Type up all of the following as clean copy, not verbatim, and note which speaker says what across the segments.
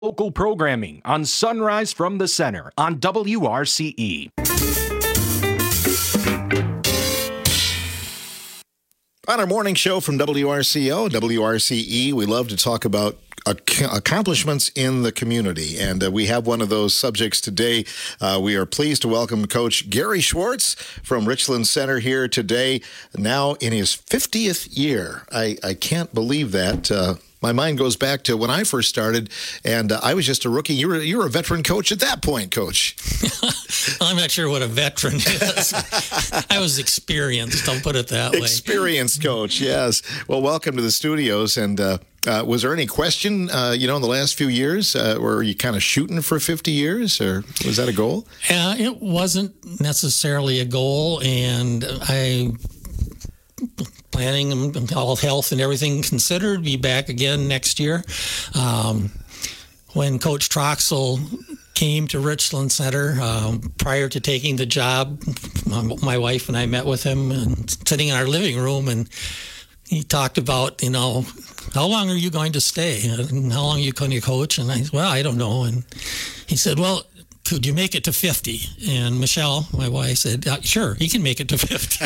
Speaker 1: Local programming on Sunrise from the Center on WRCE.
Speaker 2: On our morning show from WRCE, we love to talk about accomplishments in the community, and we have one of those subjects today. We are pleased to welcome Coach Gary Schwartz from Richland Center here today, now in his 50th year. I can't believe that. My mind goes back to when I first started, and I was just a rookie. You were a veteran coach at that point, Coach.
Speaker 3: I'm not sure what a veteran is. I was experienced, I'll put it that way.
Speaker 2: Experienced coach, yes. Well, welcome to the studios. And was there any question, in the last few years, were you kind of shooting for 50 years, or was that a goal?
Speaker 3: It wasn't necessarily a goal, and I planning all health and everything considered, be back again next year. When Coach Troxel came to Richland Center, prior to taking the job, my wife and I met with him and sitting in our living room, and he talked about, how long are you going to stay? And how long are you going to coach? And I said, well, I don't know. And he said, well, could you make it to 50? And Michelle, my wife, said, sure, he can make it to 50.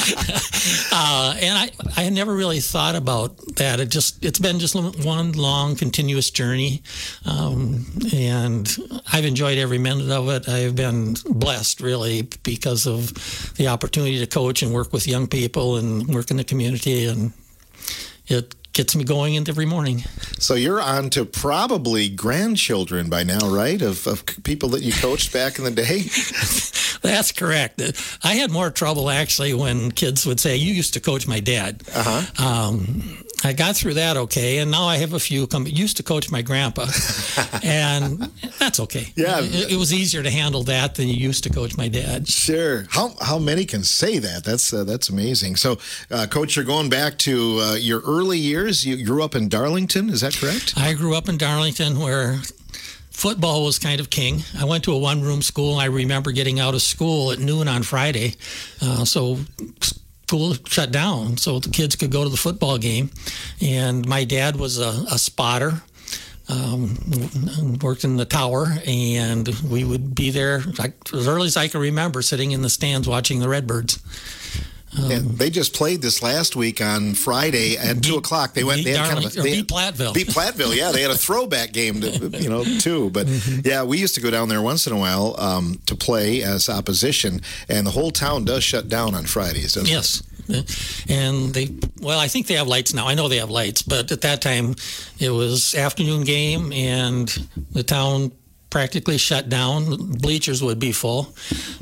Speaker 3: And I had never really thought about that. It's been just one long, continuous journey. And I've enjoyed every minute of it. I've been blessed, really, because of the opportunity to coach and work with young people and work in the community. And it gets me going every morning.
Speaker 2: So you're on to probably grandchildren by now, right? Of people that you coached back in the day?
Speaker 3: That's correct. I had more trouble, actually, when kids would say, you used to coach my dad. Uh-huh. I got through that okay, and now I have a few used to coach my grandpa, and that's okay.
Speaker 2: Yeah,
Speaker 3: it was easier to handle that than you used to coach my dad.
Speaker 2: Sure. How many can say that? That's amazing. So, Coach, you're going back to your early years. You grew up in Darlington, is that correct?
Speaker 3: I grew up in Darlington, where football was kind of king. I went to a one-room school. I remember getting out of school at noon on Friday, so school shut down so the kids could go to the football game. And my dad was a spotter, worked in the tower, and we would be there as early as I can remember, sitting in the stands watching the Redbirds.
Speaker 2: And they just played this last week on Friday at 2 o'clock. They had
Speaker 3: beat Platteville.
Speaker 2: Beat Platteville, yeah. They had a throwback game, too. But yeah, we used to go down there once in a while to play as opposition, and the whole town does shut down on Fridays, doesn't it?
Speaker 3: Yes. And I think they have lights now. I know they have lights, but at that time it was afternoon game, and the town practically shut down. Bleachers would be full.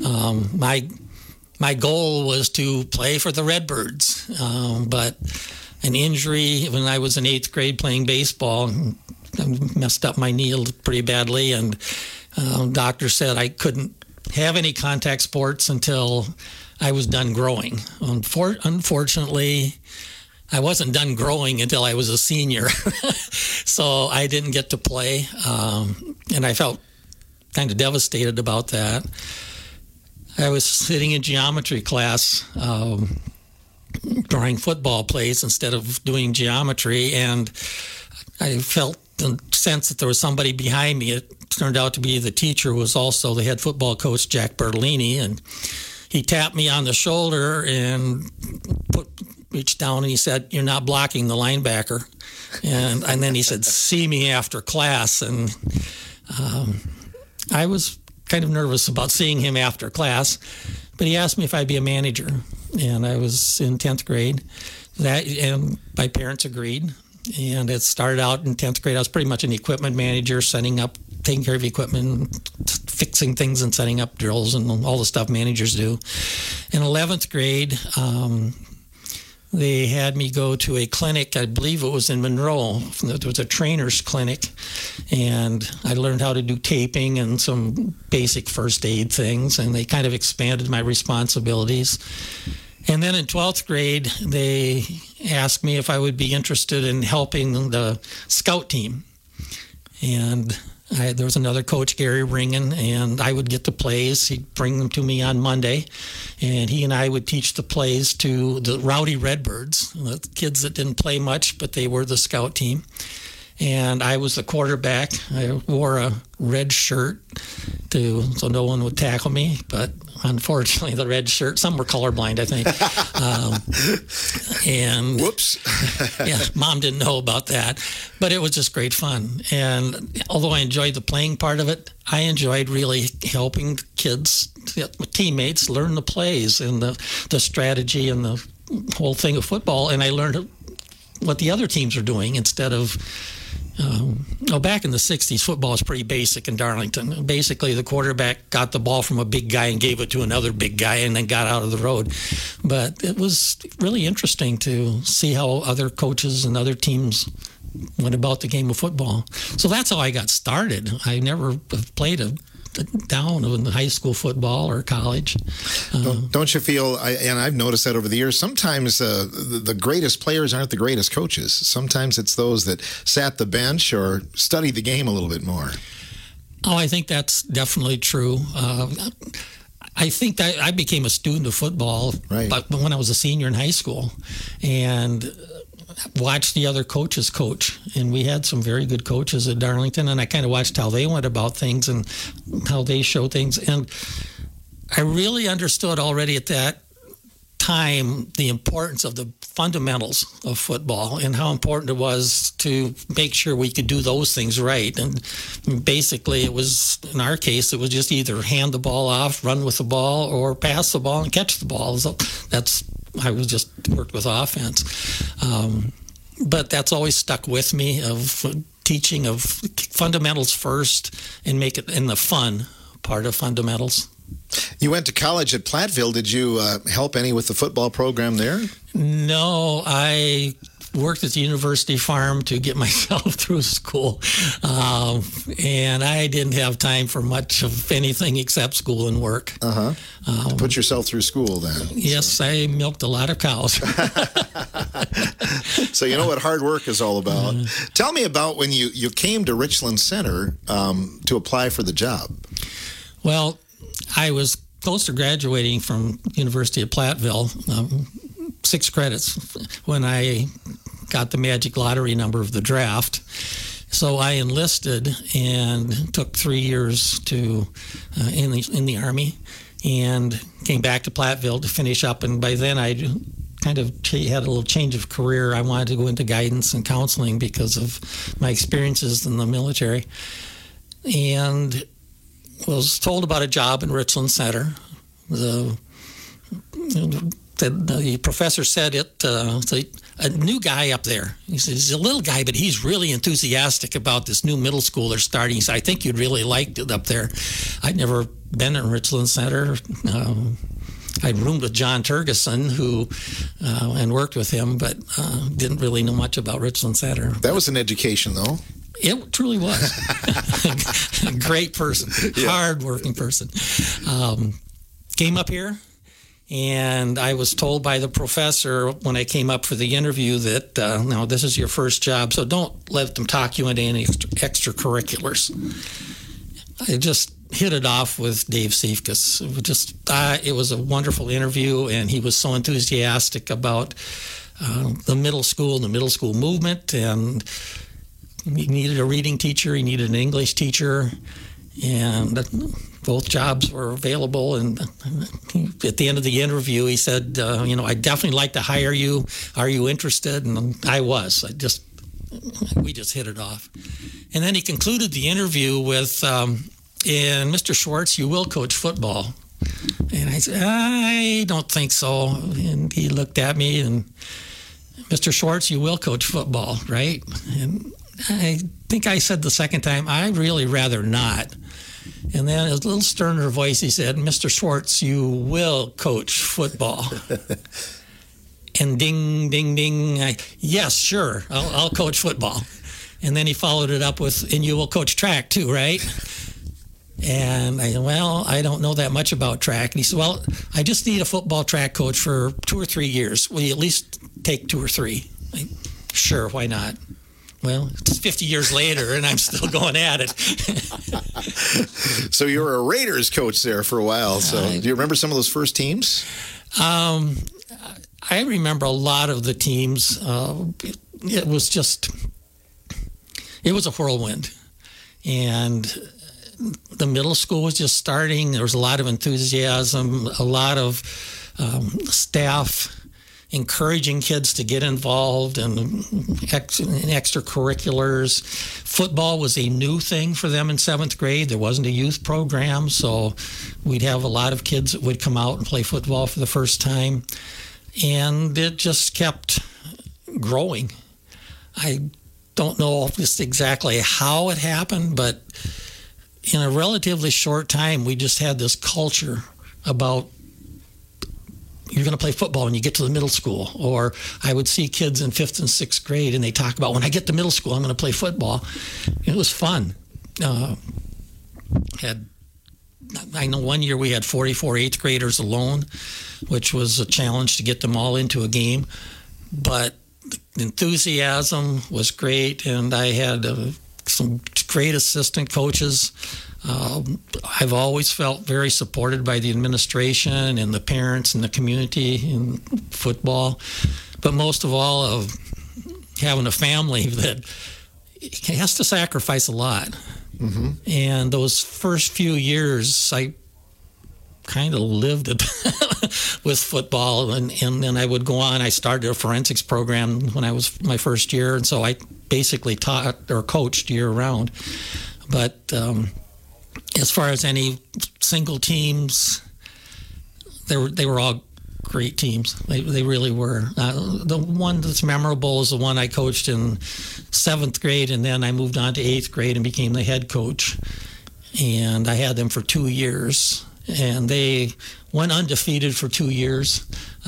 Speaker 3: My goal was to play for the Redbirds, but an injury when I was in 8th grade playing baseball, I messed up my knee pretty badly, and doctor said I couldn't have any contact sports until I was done growing. Unfortunately, I wasn't done growing until I was a senior, so I didn't get to play, and I felt kind of devastated about that. I was sitting in geometry class, drawing football plays instead of doing geometry, and I felt the sense that there was somebody behind me. It turned out to be the teacher, who was also the head football coach, Jack Bertolini, and he tapped me on the shoulder and reached down and he said, "You're not blocking the linebacker." And then he said, "See me after class." And I was kind of nervous about seeing him after class, but he asked me if I'd be a manager, and I was in 10th grade. And my parents agreed, and it started out in 10th grade. I was pretty much an equipment manager, setting up, taking care of equipment, fixing things and setting up drills and all the stuff managers do. In 11th grade, they had me go to a clinic, I believe it was in Monroe. It was a trainer's clinic, and I learned how to do taping and some basic first aid things, and they kind of expanded my responsibilities. And then in 12th grade, they asked me if I would be interested in helping the scout team. And there was another coach, Gary Ringen, and I would get the plays. He'd bring them to me on Monday, and he and I would teach the plays to the Rowdy Redbirds, the kids that didn't play much, but they were the scout team. and I was the quarterback. I wore a red shirt so no one would tackle me, but unfortunately the red shirt, some were colorblind, I think. And
Speaker 2: whoops.
Speaker 3: Yeah, Mom didn't know about that, but it was just great fun. And although I enjoyed the playing part of it, I enjoyed really helping kids, teammates, learn the plays and the strategy and the whole thing of football. And I learned what the other teams are doing instead of back in the 60s, football was pretty basic in Darlington. Basically, the quarterback got the ball from a big guy and gave it to another big guy and then got out of the road. But it was really interesting to see how other coaches and other teams went about the game of football. So that's how I got started. I never played a down in high school football or college.
Speaker 2: Don't you feel, and I've noticed that over the years, sometimes the greatest players aren't the greatest coaches. Sometimes it's those that sat the bench or studied the game a little bit more.
Speaker 3: Oh, I think that's definitely true. I think that I became a student of football but when I was a senior in high school and watched the other coaches coach, and we had some very good coaches at Darlington, and I kind of watched how they went about things and how they show things, and I really understood already at that time the importance of the fundamentals of football and how important it was to make sure we could do those things right. And basically it was, in our case, it was just either hand the ball off, run with the ball, or pass the ball and catch the ball. So I was just worked with offense. But that's always stuck with me, of teaching of fundamentals first and make it in the fun part of fundamentals.
Speaker 2: You went to college at Platteville. Did you help any with the football program there?
Speaker 3: No, I worked at the university farm to get myself through school. And I didn't have time for much of anything except school and work.
Speaker 2: Put yourself through school then.
Speaker 3: Yes, so. I milked a lot of cows.
Speaker 2: So you know what hard work is all about. Tell me about when you came to Richland Center to apply for the job.
Speaker 3: Well, I was close to graduating from University of Platteville, 6 credits, when I got the magic lottery number of the draft. So I enlisted and took 3 years in the Army and came back to Platteville to finish up. And by then I kind of had a little change of career. I wanted to go into guidance and counseling because of my experiences in the military. And was told about a job in Richland Center. The professor said a new guy up there. He said, he's a little guy, but he's really enthusiastic about this new middle school they're starting. He said, I think you'd really like it up there. I'd never been in Richland Center. I'd roomed with John Turgeson, and worked with him, but didn't really know much about Richland Center.
Speaker 2: That was an education, though.
Speaker 3: It truly was. A great person, hard-working person. Came up here, and I was told by the professor when I came up for the interview that, now this is your first job, so don't let them talk you into any extracurriculars. I just hit it off with Dave Siefkas. It was a wonderful interview, and he was so enthusiastic about the middle school movement, and he needed a reading teacher, he needed an English teacher, and both jobs were available. And at the end of the interview, he said, I'd definitely like to hire you. Are you interested? And I was. We just hit it off. And then he concluded the interview with, and Mr. Schwartz, you will coach football. And I said, I don't think so. And he looked at me and, Mr. Schwartz, you will coach football, right? And I think I said the second time, I'd really rather not. And then in a little sterner voice, he said, Mr. Schwartz, you will coach football. And ding, ding, ding. Yes, sure, I'll coach football. And then he followed it up with, and you will coach track too, right? And I said, well, I don't know that much about track. And he said, well, I just need a football track coach for 2 or 3 years. Will you at least take 2 or 3? Sure, why not? Well, it's 50 years later, and I'm still going at it.
Speaker 2: So you were a Raiders coach there for a while. So do you remember some of those first teams?
Speaker 3: I remember a lot of the teams. It was just it was a whirlwind. And the middle school was just starting. There was a lot of enthusiasm, a lot of staff encouraging kids to get involved in extracurriculars. Football was a new thing for them in 7th grade. There wasn't a youth program, so we'd have a lot of kids that would come out and play football for the first time. And it just kept growing. I don't know just exactly how it happened, but in a relatively short time, we just had this culture about you're going to play football when you get to the middle school. Or I would see kids in 5th and 6th grade, and they talk about, when I get to middle school, I'm going to play football. It was fun. I know one year we had 44 8th graders alone, which was a challenge to get them all into a game. But the enthusiasm was great, and I had some great assistant coaches. I've always felt very supported by the administration and the parents and the community in football, but most of all of having a family that has to sacrifice a lot. Mm-hmm. And those first few years, I kind of lived it with football, and then I would go on. I started a forensics program when I was my first year, and so I basically taught or coached year-round. But as far as any single teams, they were all great teams. They really were. The one that's memorable is the one I coached in 7th grade, and then I moved on to 8th grade and became the head coach. And I had them for 2 years, and they went undefeated for 2 years.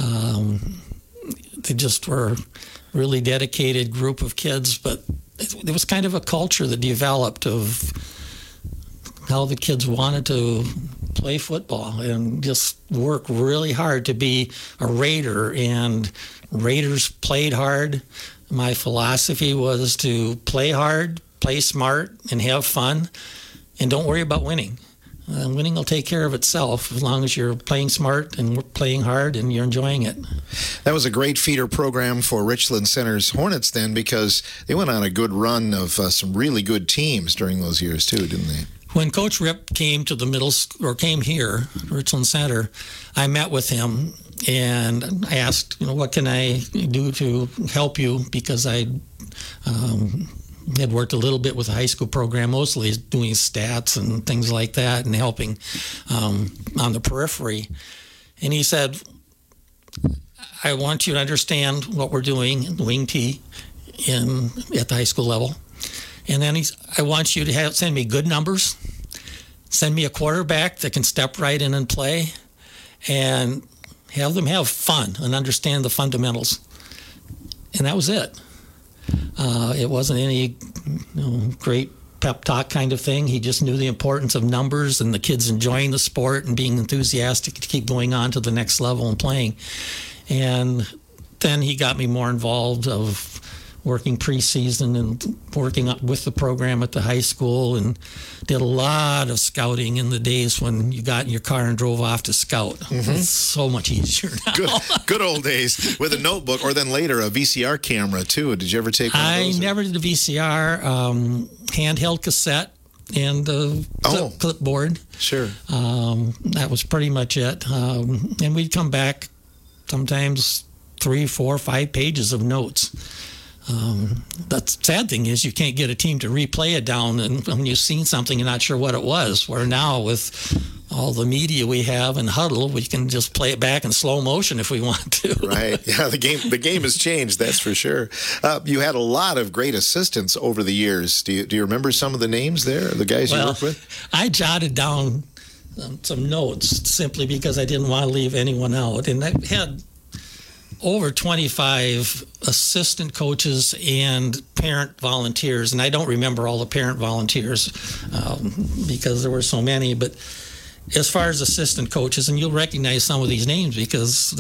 Speaker 3: They just were a really dedicated group of kids, but it was kind of a culture that developed of how the kids wanted to play football and just work really hard to be a Raider. And Raiders played hard. My philosophy was to play hard, play smart, and have fun, and don't worry about winning. Winning will take care of itself as long as you're playing smart and playing hard and you're enjoying it.
Speaker 2: That was a great feeder program for Richland Center's Hornets then, because they went on a good run of some really good teams during those years too, didn't they?
Speaker 3: When Coach Rip came to the middle school, or came here, Richland Center, I met with him and I asked, what can I do to help you? Because I had worked a little bit with the high school program, mostly doing stats and things like that and helping on the periphery. And he said, I want you to understand what we're doing in wing T at the high school level. And then I want you to send me good numbers, send me a quarterback that can step right in and play, and have them have fun and understand the fundamentals. And that was it. It wasn't any great pep talk kind of thing. He just knew the importance of numbers and the kids enjoying the sport and being enthusiastic to keep going on to the next level and playing. And then he got me more involved of working preseason and working up with the program at the high school, and did a lot of scouting in the days when you got in your car and drove off to scout. Mm-hmm. It's so much easier now.
Speaker 2: Good old days with a notebook, or then later a VCR camera too. Did you ever take one of those? I
Speaker 3: never did a VCR. Handheld cassette and the clipboard.
Speaker 2: Sure.
Speaker 3: That was pretty much it. And we'd come back sometimes 3, 4, 5 pages of notes. The sad thing is you can't get a team to replay it down, and when you've seen something you're not sure what it was, where now with all the media we have in Huddle, we can just play it back in slow motion if we want to.
Speaker 2: Right. Yeah, the game has changed, that's for sure. You had a lot of great assistants over the years. Do you remember some of the names there, the guys you worked with?
Speaker 3: I jotted down some notes simply because I didn't want to leave anyone out, and I had over 25 assistant coaches and parent volunteers, and I don't remember all the parent volunteers because there were so many, but as far as assistant coaches, and you'll recognize some of these names because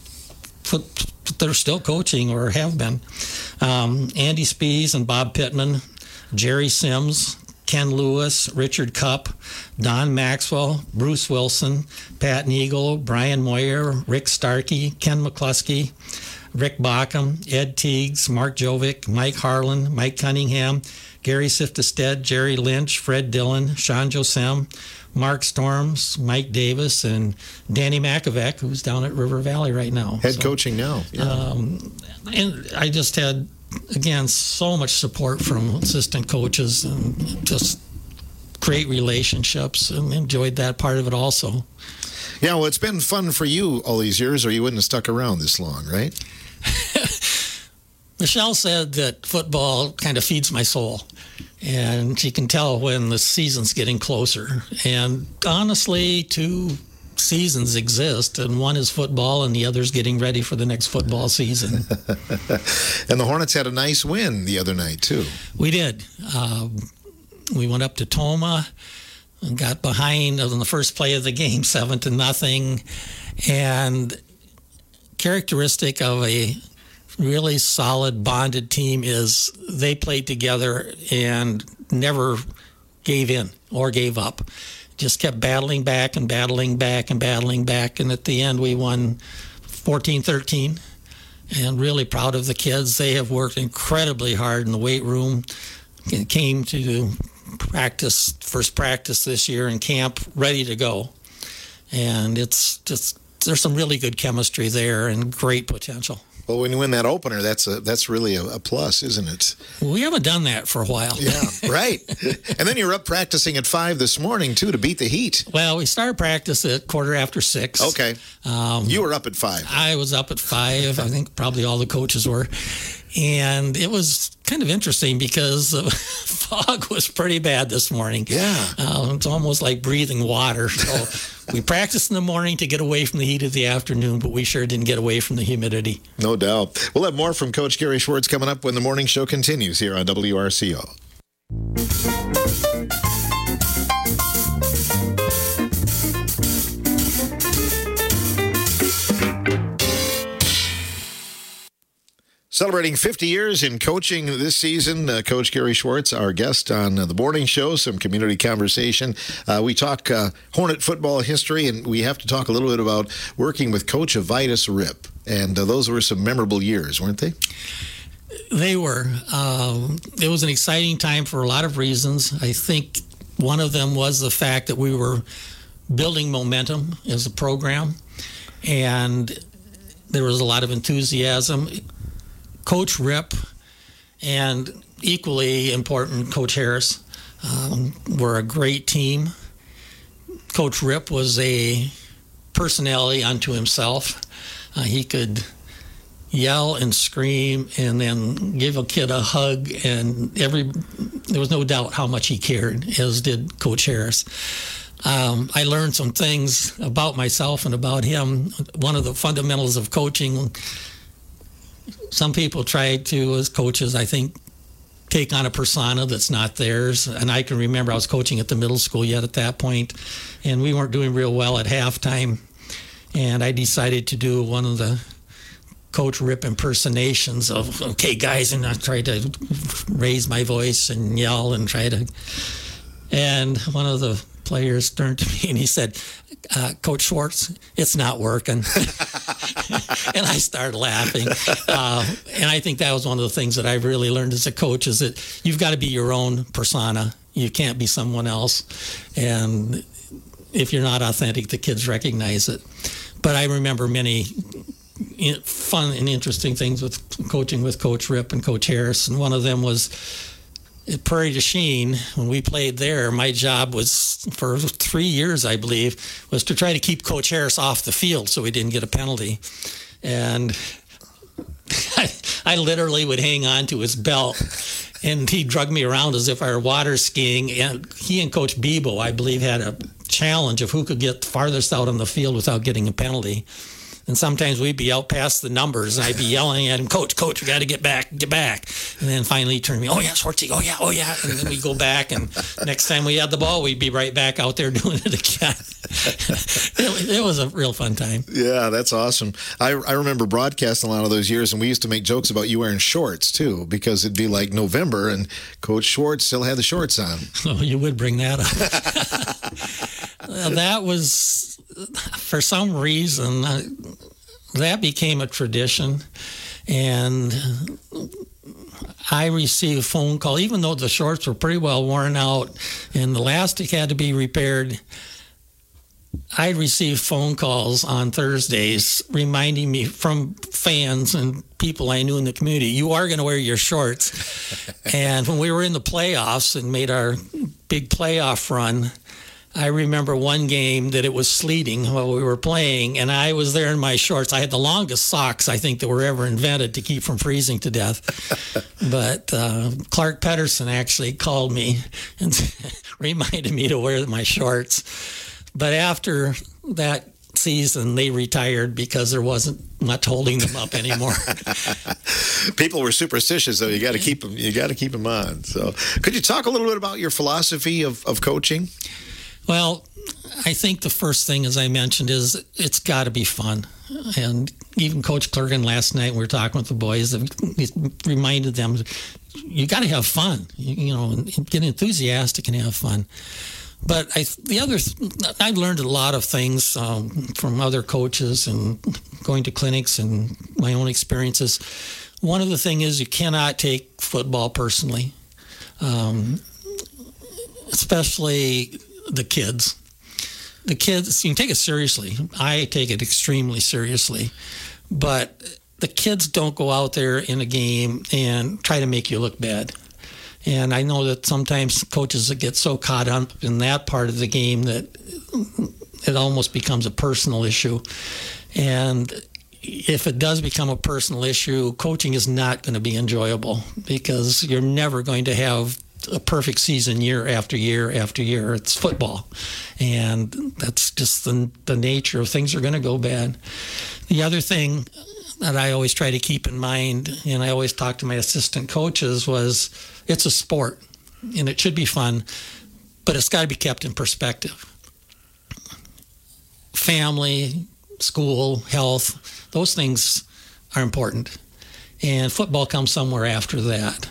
Speaker 3: they're still coaching or have been. Andy Spees and Bob Pittman, Jerry Sims, Ken Lewis, Richard Cupp, Don Maxwell, Bruce Wilson, Pat Neagle, Brian Moyer, Rick Starkey, Ken McCluskey, Rick Bockham, Ed Teagues, Mark Jovic, Mike Harlan, Mike Cunningham, Gary Siftestead, Jerry Lynch, Fred Dillon, Sean Josem, Mark Storms, Mike Davis, and Danny Makovac, who's down at River Valley right now.
Speaker 2: Head coaching now. Yeah.
Speaker 3: And I just had, again, so much support from assistant coaches and just great relationships, and enjoyed that part of it also.
Speaker 2: Yeah, well, it's been fun for you all these years, or you wouldn't have stuck around this long, right?
Speaker 3: Michelle said that football kind of feeds my soul, and she can tell when the season's getting closer. And honestly, 2 seasons exist, and one is football and the other's getting ready for the next football season.
Speaker 2: And the Hornets had a nice win the other night, too.
Speaker 3: We did. We went up to Toma and got behind on the first play of the game, 7-0. And characteristic of a really solid, bonded team is they played together and never gave in or gave up. Just kept battling back and battling back and battling back. And at the end, we won 14-13. And really proud of the kids. They have worked incredibly hard in the weight room. It came to first practice this year in camp, ready to go. And it's just, there's some really good chemistry there and great potential.
Speaker 2: Well, when you win that opener, that's really a plus, isn't it?
Speaker 3: We haven't done that for a while.
Speaker 2: Yeah, right. And then you're up practicing at 5 this morning, too, to beat the Heat.
Speaker 3: Well, we started practice at 6:15.
Speaker 2: Okay. You were up at 5.
Speaker 3: I was up at 5. I think probably all the coaches were. And it was kind of interesting because the fog was pretty bad this morning.
Speaker 2: Yeah.
Speaker 3: It's almost like breathing water. So we practiced in the morning to get away from the heat of the afternoon, but we sure didn't get away from the humidity.
Speaker 2: No doubt. We'll have more from Coach Gary Schwartz coming up when the morning show continues here on WRCO. Celebrating 50 years in coaching this season, Coach Gary Schwartz, our guest on the morning show, some community conversation. We talk Hornet football history, and we have to talk a little bit about working with Coach Avitus Rip. And those were some memorable years, weren't they?
Speaker 3: They were. It was an exciting time for a lot of reasons. I think one of them was the fact that we were building momentum as a program, and there was a lot of enthusiasm. Coach Rip and equally important Coach Harris were a great team. Coach Rip was a personality unto himself. He could yell and scream and then give a kid a hug, and there was no doubt how much he cared, as did Coach Harris. I learned some things about myself and about him. One of the fundamentals of coaching, some people try to, as coaches, I think, take on a persona that's not theirs. And I can remember I was coaching at the middle school yet at that point, and we weren't doing real well at halftime. And I decided to do one of the Coach Rip impersonations of, okay, guys, and I tried to raise my voice and yell and and one of the players turned to me and he said, Coach Schwartz, it's not working. And I started laughing. And I think that was one of the things that I've really learned as a coach, is that you've got to be your own persona. You can't be someone else. And if you're not authentic, the kids recognize it. But I remember many fun and interesting things with coaching with Coach Rip and Coach Harris. And one of them was at Prairie du Chien. When we played there, my job was, for 3 years, I believe, was to try to keep Coach Harris off the field so he didn't get a penalty. And I literally would hang on to his belt, and he drug me around as if I were water skiing. And he and Coach Bebo, I believe, had a challenge of who could get farthest out on the field without getting a penalty. And sometimes we'd be out past the numbers, and I'd be yelling at him, Coach, we got to get back. And then finally he'd turn to me, oh, yeah, Schwartzy, oh, yeah. And then we'd go back, and next time we had the ball, we'd be right back out there doing it again. It was a real fun time.
Speaker 2: Yeah, that's awesome. I remember broadcasting a lot of those years, and we used to make jokes about you wearing shorts, too, because it'd be like November, and Coach Schwartz still had the shorts on.
Speaker 3: Oh, you would bring that up. That was, for some reason, that became a tradition. And I received a phone call, even though the shorts were pretty well worn out and the elastic had to be repaired. I received phone calls on Thursdays reminding me from fans and people I knew in the community, you are going to wear your shorts. And when we were in the playoffs and made our big playoff run, I remember one game that it was sleeting while we were playing, and I was there in my shorts. I had the longest socks, I think, that were ever invented to keep from freezing to death. But Clark Pedersen actually called me and reminded me to wear my shorts. But after that season, they retired because there wasn't much holding them up anymore.
Speaker 2: People were superstitious, though. You got to keep them. You got to keep them on. So, could you talk a little bit about your philosophy of coaching?
Speaker 3: Well, I think the first thing, as I mentioned, is it's got to be fun. And even Coach Clergan last night, we were talking with the boys, he reminded them, you got to have fun, get enthusiastic and have fun. But I've learned a lot of things from other coaches and going to clinics and my own experiences. One of the things is you cannot take football personally, especially the kids. The kids, you can take it seriously. I take it extremely seriously. But the kids don't go out there in a game and try to make you look bad. And I know that sometimes coaches get so caught up in that part of the game that it almost becomes a personal issue. And if it does become a personal issue, coaching is not going to be enjoyable because you're never going to have a perfect season year after year after year. It's football. And that's just the nature of things are going to go bad. The other thing that I always try to keep in mind, and I always talk to my assistant coaches, was it's a sport and it should be fun, but it's got to be kept in perspective. Family, school, health, those things are important. And football comes somewhere after that.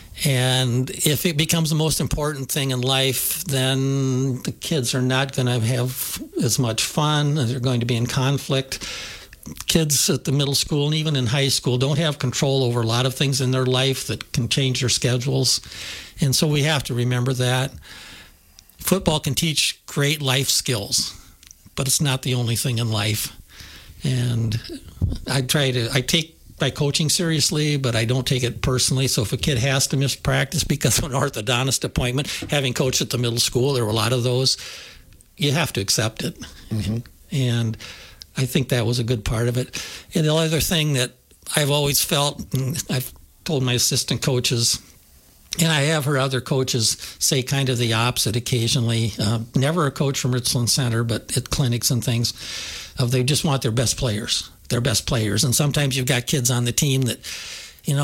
Speaker 3: And if it becomes the most important thing in life, then the kids are not going to have as much fun. They're going to be in conflict. Kids at the middle school and even in high school don't have control over a lot of things in their life that can change their schedules. And so we have to remember that. Football can teach great life skills, but it's not the only thing in life. And I take my coaching seriously, but I don't take it personally. So if a kid has to miss practice because of an orthodontist appointment, having coached at the middle school, there were a lot of those, you have to accept it. Mm-hmm. And I think that was a good part of it. And the other thing that I've always felt, and I've told my assistant coaches, and I have heard other coaches say kind of the opposite occasionally, never a coach from Richland Center, but at clinics and things, they just want their best players. And sometimes you've got kids on the team that, you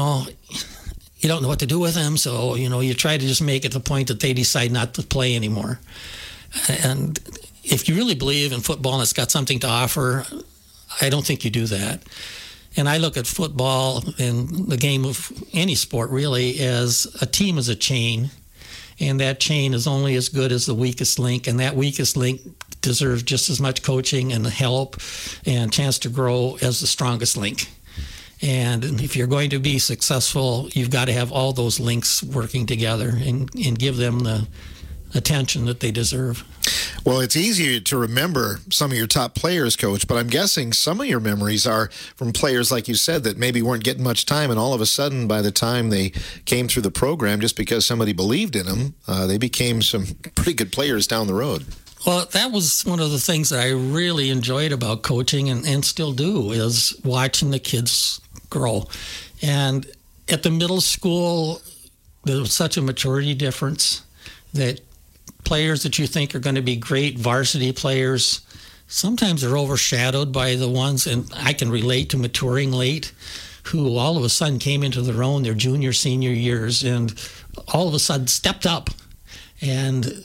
Speaker 3: don't know what to do with them. So, you try to just make it the point that they decide not to play anymore. And if you really believe in football and it's got something to offer, I don't think you do that. And I look at football and the game of any sport really as a team is a chain. And that chain is only as good as the weakest link. And that weakest link deserves just as much coaching and help and chance to grow as the strongest link. And if you're going to be successful, you've got to have all those links working together and give them the attention that they deserve.
Speaker 2: Well, it's easier to remember some of your top players, Coach, but I'm guessing some of your memories are from players, like you said, that maybe weren't getting much time, and all of a sudden, by the time they came through the program, just because somebody believed in them, they became some pretty good players down the road.
Speaker 3: Well, that was one of the things that I really enjoyed about coaching and still do, is watching the kids grow. And at the middle school, there was such a maturity difference that players that you think are going to be great varsity players, sometimes they're overshadowed by the ones, and I can relate to maturing late, who all of a sudden came into their own their junior, senior years, and all of a sudden stepped up and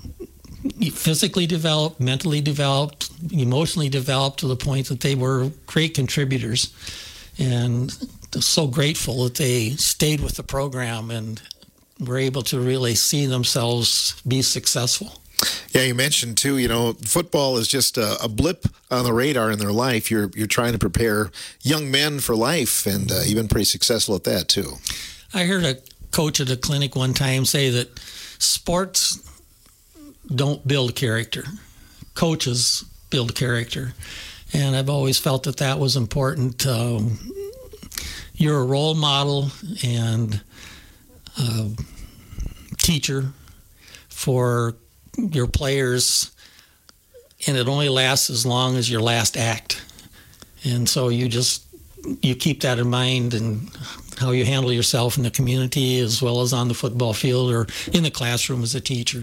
Speaker 3: physically developed, mentally developed, emotionally developed to the point that they were great contributors. And I'm so grateful that they stayed with the program and were able to really see themselves be successful.
Speaker 2: Yeah, you mentioned too, football is just a blip on the radar in their life. You're trying to prepare young men for life, and you've been pretty successful at that too.
Speaker 3: I heard a coach at a clinic one time say that sports don't build character. Coaches build character. And I've always felt that that was important. You're a role model and a teacher for your players, and it only lasts as long as your last act. And so you keep that in mind, and how you handle yourself in the community as well as on the football field or in the classroom as a teacher.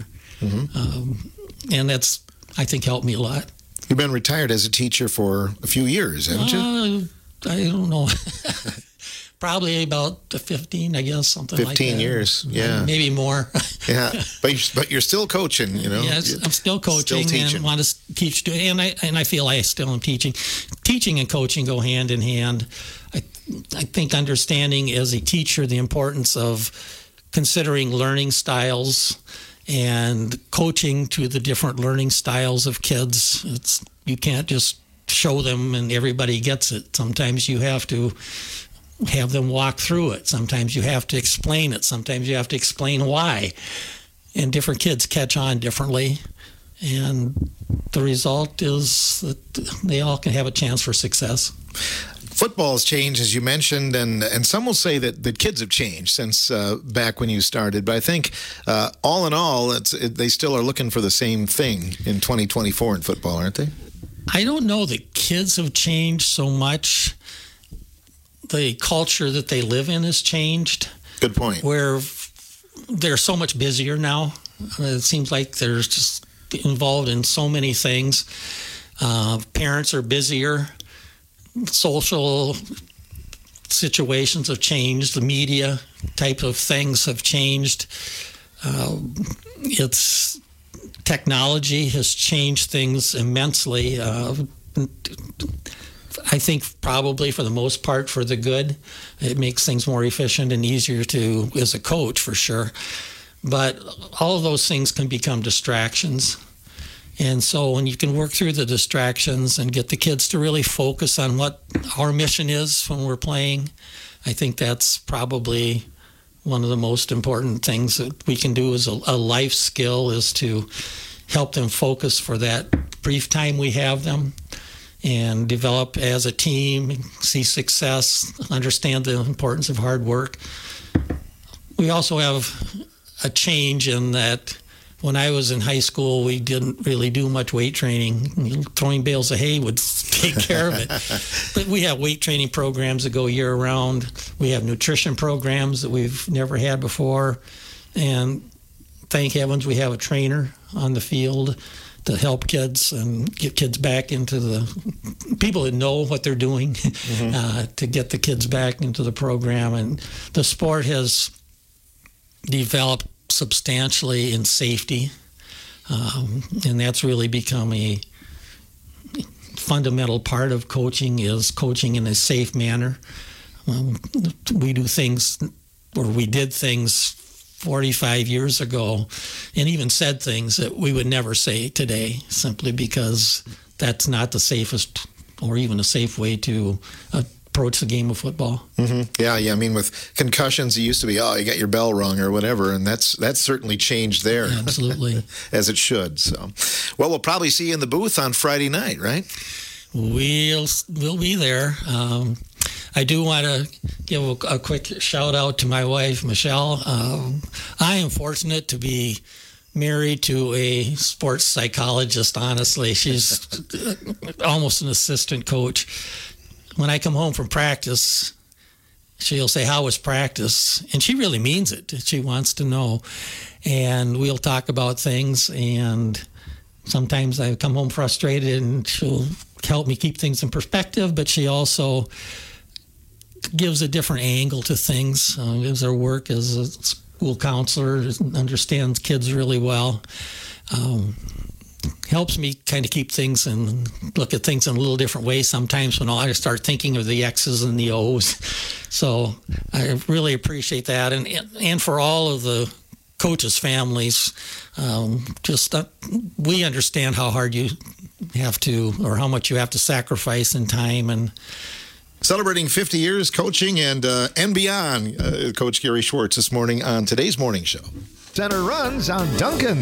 Speaker 3: And that's, I think, helped me a lot.
Speaker 2: You've been retired as a teacher for a few years, haven't you?
Speaker 3: I don't know. Probably about 15, I guess, something like that.
Speaker 2: 15 years, yeah.
Speaker 3: Maybe more.
Speaker 2: Yeah, but you're still coaching, you know.
Speaker 3: Yes, I'm still coaching and want to teach. And I feel I still am teaching. Teaching and coaching go hand in hand. I think understanding as a teacher the importance of considering learning styles and coaching to the different learning styles of kids. You can't just show them and everybody gets it. Sometimes you have to have them walk through it. Sometimes you have to explain it. Sometimes you have to explain why. And different kids catch on differently. And the result is that they all can have a chance for success.
Speaker 2: Football has changed, as you mentioned, and some will say that kids have changed since back when you started. But I think, all in all, they still are looking for the same thing in 2024 in football, aren't they?
Speaker 3: I don't know that kids have changed so much. The culture that they live in has changed.
Speaker 2: Good point.
Speaker 3: Where they're so much busier now. It seems like they're just involved in so many things. Parents are busier. Social situations have changed. The media type of things have changed. Technology has changed things immensely. I think probably for the most part for the good. It makes things more efficient and easier to, as a coach, for sure. But all of those things can become distractions. And so when you can work through the distractions and get the kids to really focus on what our mission is when we're playing, I think that's probably one of the most important things that we can do as a life skill, is to help them focus for that brief time we have them and develop as a team, see success, understand the importance of hard work. We also have a change in that when I was in high school, we didn't really do much weight training. Throwing bales of hay would take care of it. But we have weight training programs that go year-round. We have nutrition programs that we've never had before. And thank heavens we have a trainer on the field to help kids and get kids back into the people that know what they're doing, to get the kids back into the program. And the sport has developed substantially in safety, and that's really become a fundamental part of coaching, is coaching in a safe manner. We do things, or we did things 45 years ago and even said things that we would never say today, simply because that's not the safest or even a safe way to approach the game of football. Yeah.
Speaker 2: I mean, with concussions, it used to be, you got your bell rung or whatever, and that's certainly changed there.
Speaker 3: Absolutely.
Speaker 2: As it should. So, well, we'll probably see you in the booth on Friday night, right?
Speaker 3: We'll be there. I do want to give a quick shout out to my wife, Michelle. I am fortunate to be married to a sports psychologist, honestly. She's almost an assistant coach. When I come home from practice, she'll say, "How was practice?" And she really means it. She wants to know. And we'll talk about things. And sometimes I come home frustrated, and she'll help me keep things in perspective. But she also gives a different angle to things. Gives her work as a school counselor, understands kids really well. Helps me kind of keep things and look at things in a little different way sometimes when I start thinking of the X's and the O's. So I really appreciate that. And for all of the coaches' families, we understand how hard you have to, or how much you have to sacrifice in time. And
Speaker 2: Celebrating 50 years coaching and beyond, Coach Gary Schwartz this morning on today's morning show.
Speaker 4: Center runs on Duncan.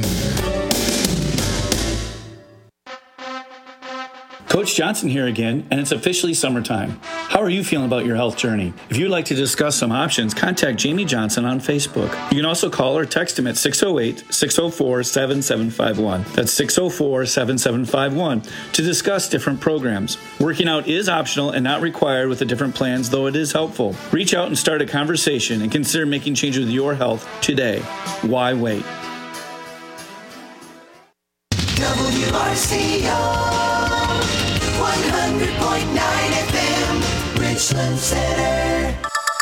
Speaker 5: Coach Johnson here again, and it's officially summertime. How are you feeling about your health journey? If you'd like to discuss some options, contact Jamie Johnson on Facebook. You can also call or text him at 608-604-7751. That's 604-7751 to discuss different programs. Working out is optional and not required with the different plans, though it is helpful. Reach out and start a conversation and consider making changes with your health today. Why wait?
Speaker 6: WRCO 100.9 FM, Richland Center.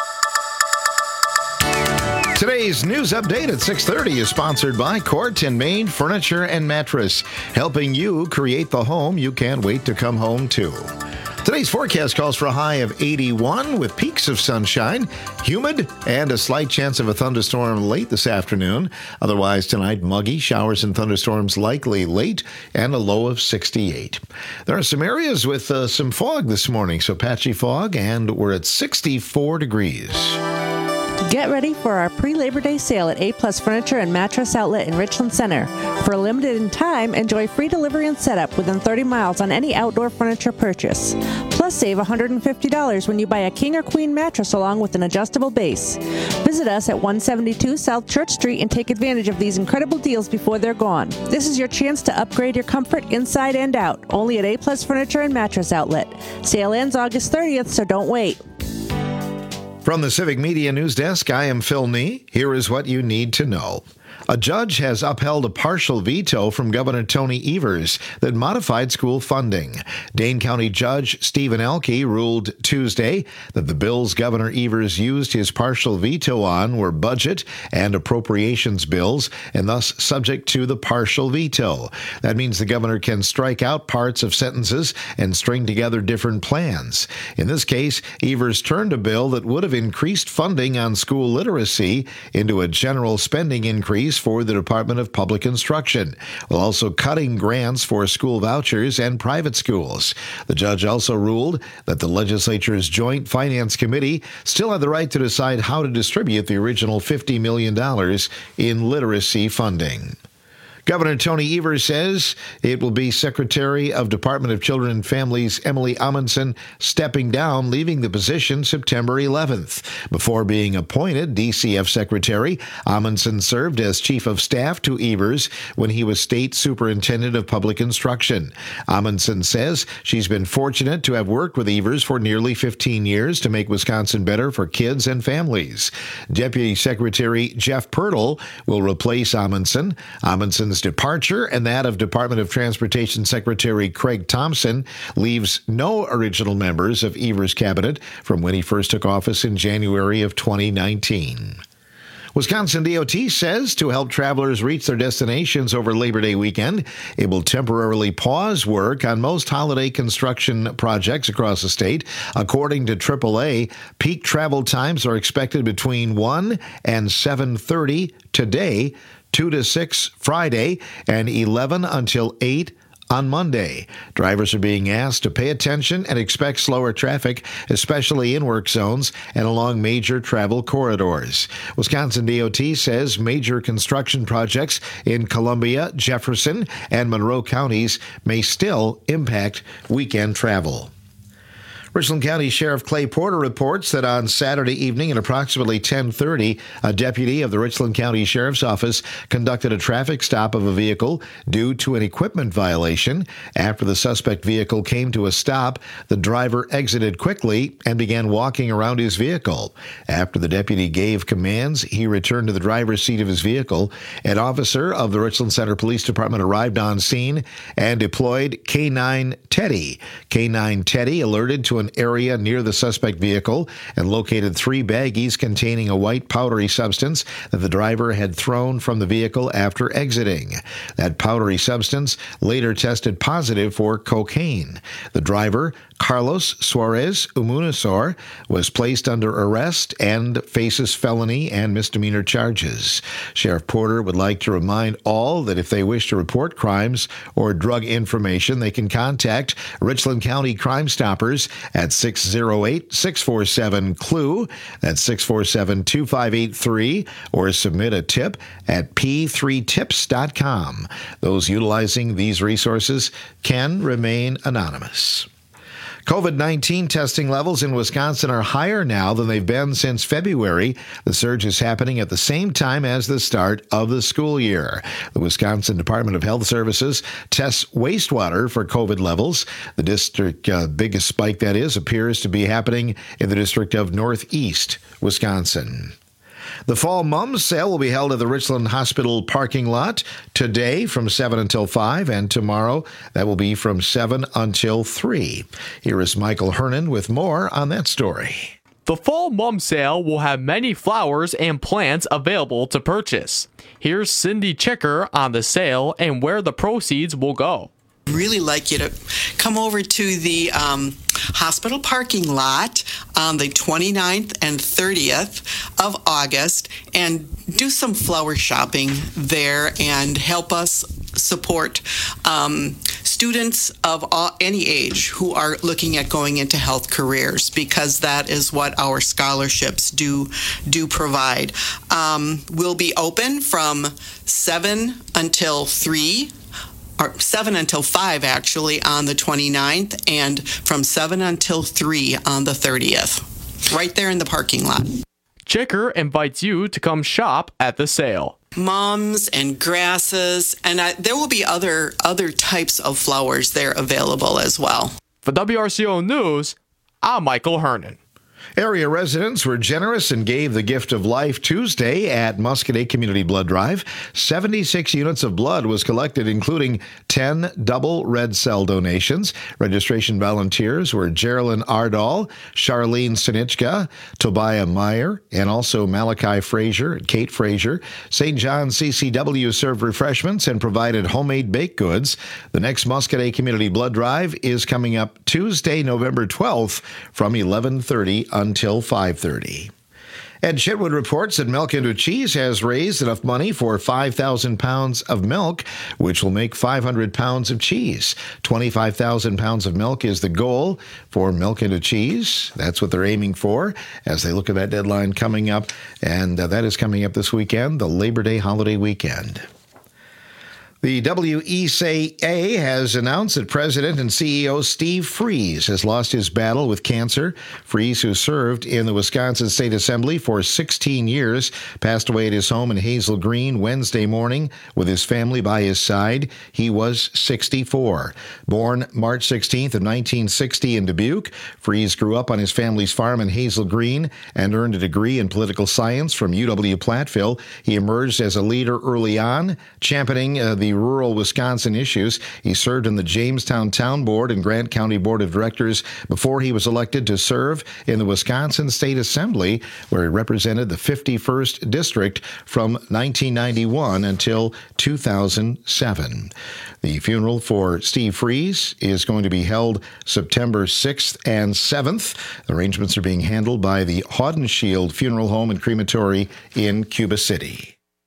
Speaker 4: Today's news update at 6:30 is sponsored by Court and Main Furniture and Mattress, helping you create the home you can't wait to come home to. Today's forecast calls for a high of 81 with peaks of sunshine, humid, and a slight chance of a thunderstorm late this afternoon. Otherwise, tonight, muggy, showers and thunderstorms likely late, and a low of 68. There are some areas with some fog this morning, so patchy fog, and we're at 64 degrees.
Speaker 7: Get ready for our pre-Labor Day sale at A-Plus Furniture and Mattress Outlet in Richland Center. For a limited time, enjoy free delivery and setup within 30 miles on any outdoor furniture purchase. Plus, save $150 when you buy a king or queen mattress along with an adjustable base. Visit us at 172 South Church Street and take advantage of these incredible deals before they're gone. This is your chance to upgrade your comfort inside and out, only at A-Plus Furniture and Mattress Outlet. Sale ends August 30th, so don't wait.
Speaker 4: From the Civic Media News Desk, I am Phil Nee. Here is what you need to know. A judge has upheld a partial veto from Governor Tony Evers that modified school funding. Dane County Judge Stephen Elke ruled Tuesday that the bills Governor Evers used his partial veto on were budget and appropriations bills and thus subject to the partial veto. That means the governor can strike out parts of sentences and string together different plans. In this case, Evers turned a bill that would have increased funding on school literacy into a general spending increase for the Department of Public Instruction, while also cutting grants for school vouchers and private schools. The judge also ruled that the legislature's Joint Finance Committee still had the right to decide how to distribute the original $50 million in literacy funding. Governor Tony Evers says it will be Secretary of Department of Children and Families Emily Amundson stepping down, leaving the position September 11th. Before being appointed DCF Secretary, Amundson served as Chief of Staff to Evers when he was State Superintendent of Public Instruction. Amundson says she's been fortunate to have worked with Evers for nearly 15 years to make Wisconsin better for kids and families. Deputy Secretary Jeff Pirtle will replace Amundson. Amundson's departure and that of Department of Transportation Secretary Craig Thompson leaves no original members of Evers' cabinet from when he first took office in January of 2019. Wisconsin DOT says to help travelers reach their destinations over Labor Day weekend, it will temporarily pause work on most holiday construction projects across the state. According to AAA, peak travel times are expected between 1 and 7:30 today, 2 to 6 Friday, and 11 until 8 on Monday. Drivers are being asked to pay attention and expect slower traffic, especially in work zones and along major travel corridors. Wisconsin DOT says major construction projects in Columbia, Jefferson, and Monroe counties may still impact weekend travel. Richland County Sheriff Clay Porter reports that on Saturday evening at approximately 10:30, a deputy of the Richland County Sheriff's Office conducted a traffic stop of a vehicle due to an equipment violation. After the suspect vehicle came to a stop, the driver exited quickly and began walking around his vehicle. After the deputy gave commands, he returned to the driver's seat of his vehicle. An officer of the Richland Center Police Department arrived on scene and deployed K-9 Teddy. K-9 Teddy alerted to an area near the suspect vehicle and located 3 baggies containing a white powdery substance that the driver had thrown from the vehicle after exiting. That powdery substance later tested positive for cocaine. The driver, Carlos Suarez Umunasor, was placed under arrest and faces felony and misdemeanor charges. Sheriff Porter would like to remind all that if they wish to report crimes or drug information, they can contact Richland County Crime Stoppers at 608-647-CLUE. That's 647-2583, or submit a tip at p3tips.com. Those utilizing these resources can remain anonymous. COVID-19 testing levels in Wisconsin are higher now than they've been since February. The surge is happening at the same time as the start of the school year. The Wisconsin Department of Health Services tests wastewater for COVID levels. The district biggest spike, that is, appears to be happening in the district of Northeast Wisconsin. The Fall Mums Sale will be held at the Richland Hospital parking lot today from 7 until 5, and tomorrow that will be from 7 until 3. Here is Michael Hernan with more on that story.
Speaker 8: The Fall Mum Sale will have many flowers and plants available to purchase. Here's Cindy Chicker on the sale and where the proceeds will go.
Speaker 9: Really like you to come over to the hospital parking lot on the 29th and 30th of August and do some flower shopping there and help us support students of any age who are looking at going into health careers, because that is what our scholarships do provide. We'll be open from 7 until 3. Or 7 until 5, actually, on the 29th, and from 7 until 3 on the 30th, right there in the parking lot.
Speaker 8: Chicker invites you to come shop at the sale.
Speaker 9: Mums and grasses, and there will be other types of flowers there available as well.
Speaker 8: For WRCO News, I'm Michael Hernan.
Speaker 4: Area residents were generous and gave the gift of life Tuesday at Muscoda Community Blood Drive. 76 units of blood was collected, including 10 double red cell donations. Registration volunteers were Geraldine Ardall, Charlene Sinichka, Tobiah Meyer, and also Malachi Frazier and Kate Frazier. St. John CCW served refreshments and provided homemade baked goods. The next Muscoda Community Blood Drive is coming up Tuesday, November 12th from 11:30 until 5:30. Ed Chitwood reports that Milk Into Cheese has raised enough money for 5,000 pounds of milk, which will make 500 pounds of cheese. 25,000 pounds of milk is the goal for Milk Into Cheese. That's what they're aiming for as they look at that deadline coming up, and that is coming up this weekend, the Labor Day holiday weekend. The WECA has announced that President and CEO Steve Freeze has lost his battle with cancer. Freeze, who served in the Wisconsin State Assembly for 16 years, passed away at his home in Hazel Green Wednesday morning with his family by his side. He was 64. Born March 16th of 1960 in Dubuque, Freeze grew up on his family's farm in Hazel Green and earned a degree in political science from UW-Platteville. He emerged as a leader early on, championing the rural Wisconsin issues. He served in the Jamestown Town Board and Grant County Board of Directors before he was elected to serve in the Wisconsin State Assembly, where he represented the 51st District from 1991 until 2007. The funeral for Steve Freeze is going to be held September 6th and 7th. Arrangements are being handled by the Haudenschild Funeral Home and Crematory in Cuba City.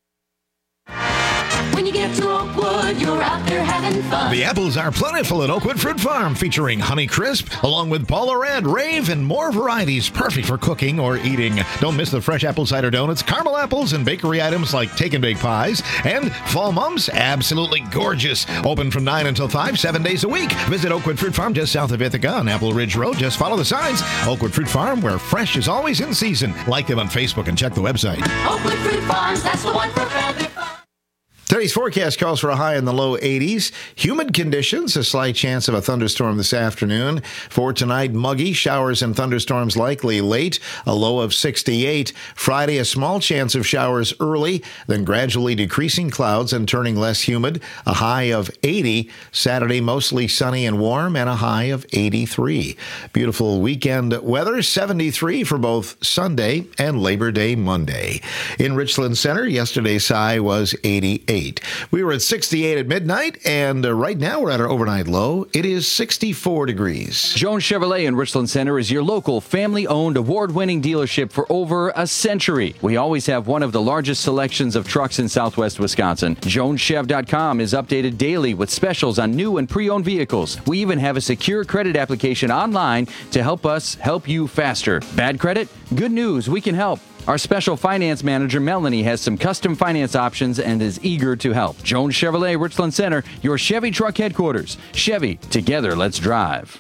Speaker 6: When you get to Oakwood, you're out there having fun.
Speaker 4: The apples are plentiful at Oakwood Fruit Farm, featuring Honey Crisp, along with Paula Red, Rave, and more varieties perfect for cooking or eating. Don't miss the fresh apple cider donuts, caramel apples, and bakery items like take and bake pies. And Fall Mums, absolutely gorgeous. Open from 9 until 5, 7 days a week. Visit Oakwood Fruit Farm just south of Ithaca on Apple Ridge Road. Just follow the signs. Oakwood Fruit Farm, where fresh is always in season. Like them on Facebook and check the website.
Speaker 6: Oakwood Fruit Farms, that's the one for family fun.
Speaker 4: Today's forecast calls for a high in the low 80s. Humid conditions, a slight chance of a thunderstorm this afternoon. For tonight, muggy, showers and thunderstorms likely late, a low of 68. Friday, a small chance of showers early, then gradually decreasing clouds and turning less humid, a high of 80. Saturday, mostly sunny and warm, and a high of 83. Beautiful weekend weather, 73 for both Sunday and Labor Day Monday. In Richland Center, yesterday's high was 88. 68. We were at 68 at midnight, and right now we're at our overnight low. It is 64 degrees.
Speaker 10: Jones Chevrolet in Richland Center is your local family-owned award-winning dealership for over a century. We always have one of the largest selections of trucks in southwest Wisconsin. JonesChev.com is updated daily with specials on new and pre-owned vehicles. We even have a secure credit application online to help us help you faster. Bad credit? Good news, we can help. Our special finance manager, Melanie, has some custom finance options and is eager to help. Jones Chevrolet, Richland Center, your Chevy truck headquarters. Chevy, together, let's drive.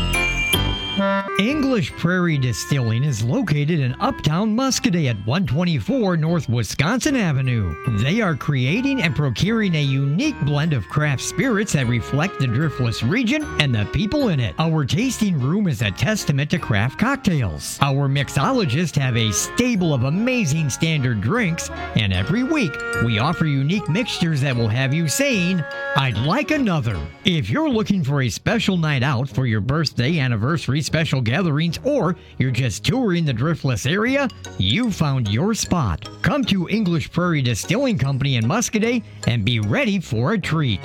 Speaker 11: English Prairie Distilling is located in Uptown Muscoda at 124 North Wisconsin Avenue. They are creating and procuring a unique blend of craft spirits that reflect the Driftless region and the people in it. Our tasting room is a testament to craft cocktails. Our mixologists have a stable of amazing standard drinks, and every week we offer unique mixtures that will have you saying, "I'd like another." If you're looking for a special night out for your birthday, anniversary, special gatherings, or you're just touring the Driftless area, you found your spot. Come to English Prairie Distilling Company in Muscoda and be ready for a treat.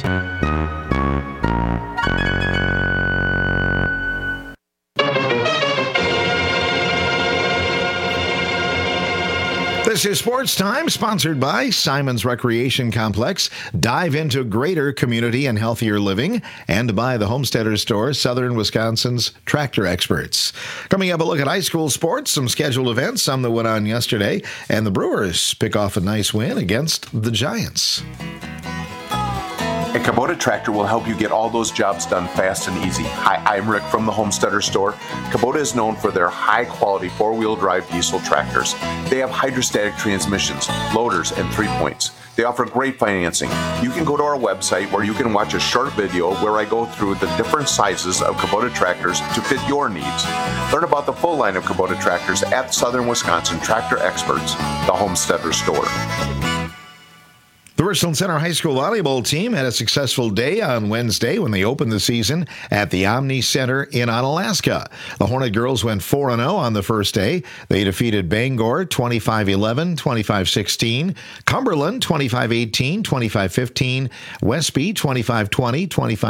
Speaker 4: This is Sports Time, sponsored by Simon's Recreation Complex. Dive into greater community and healthier living, and by the Homesteader Store, Southern Wisconsin's tractor experts. Coming up, a look at high school sports, some scheduled events, some that went on yesterday, and the Brewers pick off a nice win against the Giants.
Speaker 12: And Kubota Tractor will help you get all those jobs done fast and easy. Hi, I'm Rick from the Homesteader Store. Kubota is known for their high-quality four-wheel drive diesel tractors. They have hydrostatic transmissions, loaders, and 3-points. They offer great financing. You can go to our website where you can watch a short video where I go through the different sizes of Kubota tractors to fit your needs. Learn about the full line of Kubota tractors at Southern Wisconsin Tractor Experts, the Homesteader Store.
Speaker 4: The Richland Center High School volleyball team had a successful day on Wednesday when they opened the season at the Omni Center in Onalaska. The Hornet girls went 4-0 on the first day. They defeated Bangor 25-11, 25-16, Cumberland 25-18, 25-15, Westby 25-20,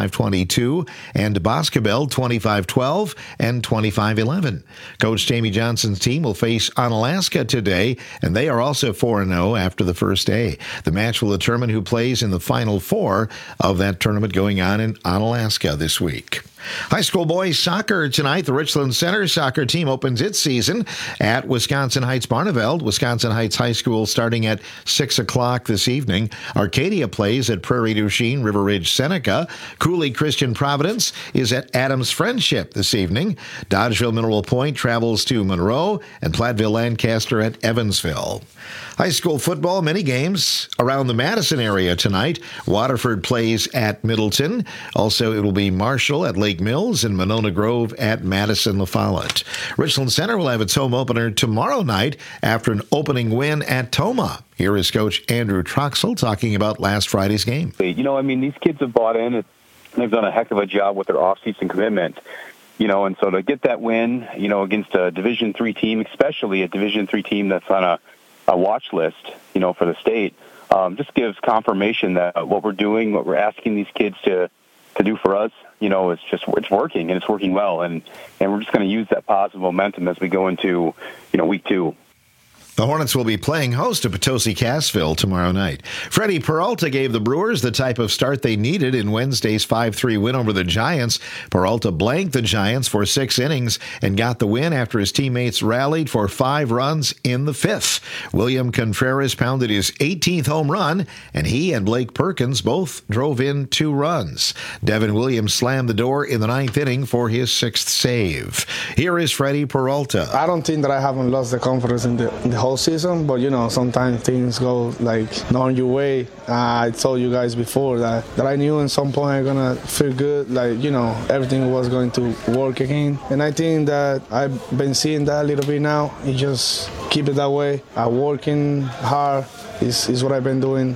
Speaker 4: 25-22, and Boscobel 25-12 and 25-11. Coach Jamie Johnson's team will face Onalaska today, and they are also 4-0 after the first day. The match will determine who plays in the Final Four of that tournament going on in Onalaska this week. High school boys soccer tonight. The Richland Center soccer team opens its season at Wisconsin Heights Barneveld. Wisconsin Heights High School starting at 6 o'clock this evening. Arcadia plays at Prairie du Chien, River Ridge, Seneca. Cooley Christian Providence is at Adams Friendship this evening. Dodgeville Mineral Point travels to Monroe, and Platteville Lancaster at Evansville. High school football mini games around the Madison area tonight. Waterford plays at Middleton. Also, it will be Marshall at Lake Mills and Monona Grove at Madison La Follette. Richland Center will have its home opener tomorrow night after an opening win at Tomah. Here is Coach Andrew Troxel talking about last Friday's game.
Speaker 13: You know, I mean, these kids have bought in. They've done a heck of a job with their off-season commitment. You know, and so to get that win, you know, against a Division III team, especially a Division III team that's on a watch list, you know, for the state, just gives confirmation that what we're doing, what we're asking these kids to do for us, you know, it's working, and it's working well, and we're just going to use that positive momentum as we go into, you know, week 2.
Speaker 4: The Hornets will be playing host to Potosi-Cassville tomorrow night. Freddie Peralta gave the Brewers the type of start they needed in Wednesday's 5-3 win over the Giants. Peralta blanked the Giants for 6 innings and got the win after his teammates rallied for 5 runs in the 5th. William Contreras pounded his 18th home run, and he and Blake Perkins both drove in 2 runs. Devin Williams slammed the door in the 9th inning for his 6th save. Here is Freddie Peralta.
Speaker 14: I don't think that I haven't lost the confidence in the whole season, but you know, sometimes things go like not your way. I told you guys before that I knew at some point I'm gonna feel good, like, you know, everything was going to work again, and I think that I've been seeing that a little bit now. You just keep it that way. Working hard is what I've been doing.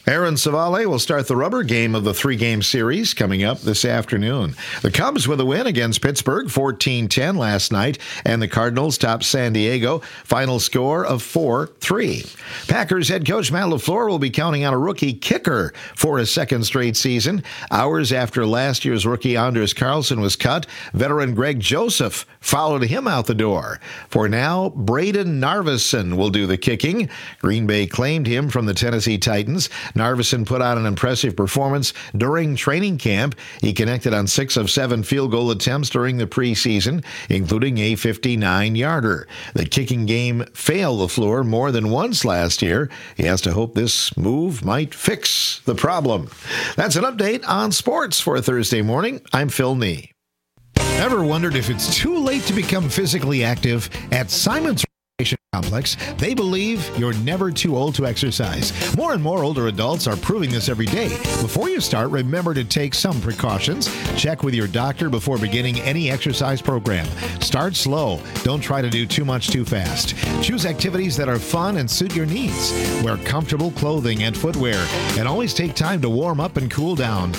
Speaker 4: Aaron Savale will start the rubber game of the 3-game series coming up this afternoon. The Cubs with a win against Pittsburgh, 14-10 last night, and the Cardinals topped San Diego, final score of 4-3. Packers head coach Matt LaFleur will be counting on a rookie kicker for a second straight season. Hours after last year's rookie Anders Carlson was cut, veteran Greg Joseph followed him out the door. For now, Braden Narveson will do the kicking. Green Bay claimed him from the Tennessee Titans. Narveson put out an impressive performance during training camp. He connected on 6 of 7 field goal attempts during the preseason, including a 59-yarder. The kicking game failed LaFleur more than once last year. He has to hope this move might fix the problem. That's an update on sports for Thursday morning. I'm Phil Nee. Ever wondered if it's too late to become physically active? At Simon's Complex, they believe you're never too old to exercise. More and more older adults are proving this every day. Before you start, remember to take some precautions. Check with your doctor before beginning any exercise program. Start slow. Don't try to do too much too fast. Choose activities that are fun and suit your needs. Wear comfortable clothing and footwear, and always take time to warm up and cool down.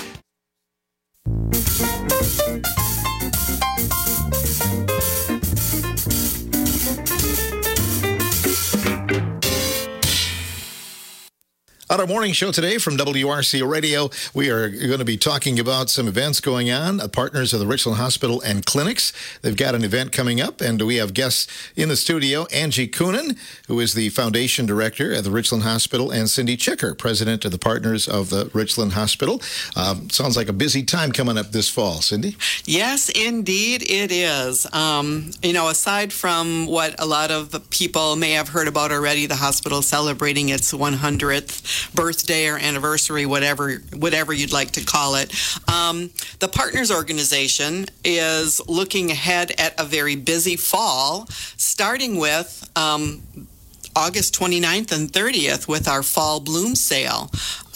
Speaker 4: On our morning show today from WRCO Radio, we are going to be talking about some events going on, partners of the Richland Hospital and Clinics. They've got an event coming up, and we have guests in the studio, Angie Coonan, who is the foundation director at the Richland Hospital, and Cindy Chicker, president of the Partners of the Richland Hospital. Sounds like a busy time coming up this fall. Cindy?
Speaker 9: Yes, indeed it is. Aside from what a lot of people may have heard about already, the hospital celebrating its 100th birthday or anniversary, whatever you'd like to call it. The Partners Organization is looking ahead at a very busy fall, starting with August 29th and 30th with our Fall Bloom Sale.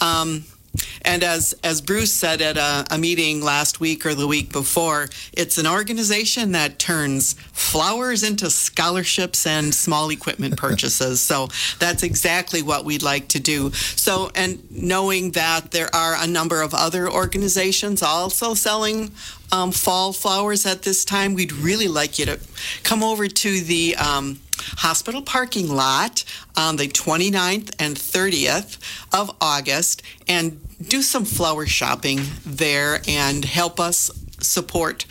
Speaker 9: And as Bruce said at a meeting last week or the week before, it's an organization that turns flowers into scholarships and small equipment purchases. So that's exactly what we'd like to do. So, and knowing that there are a number of other organizations also selling fall flowers at this time, we'd really like you to come over to the hospital parking lot on the 29th and 30th of August and do some flower shopping there and help us support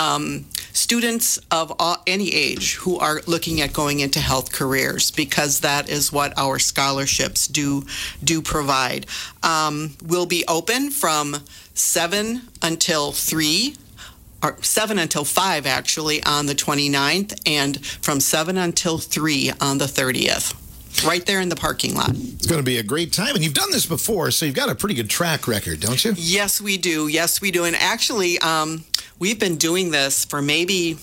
Speaker 9: students of any age who are looking at going into health careers, because that is what our scholarships do provide. We'll be open from 7 until 3. Or 7 until 5, actually, on the 29th, and from 7 until 3 on the 30th. Right there in the parking lot.
Speaker 2: It's going to be a great time. And you've done this before, so you've got a pretty good track record, don't you?
Speaker 9: Yes, we do. And actually, we've been doing this for maybe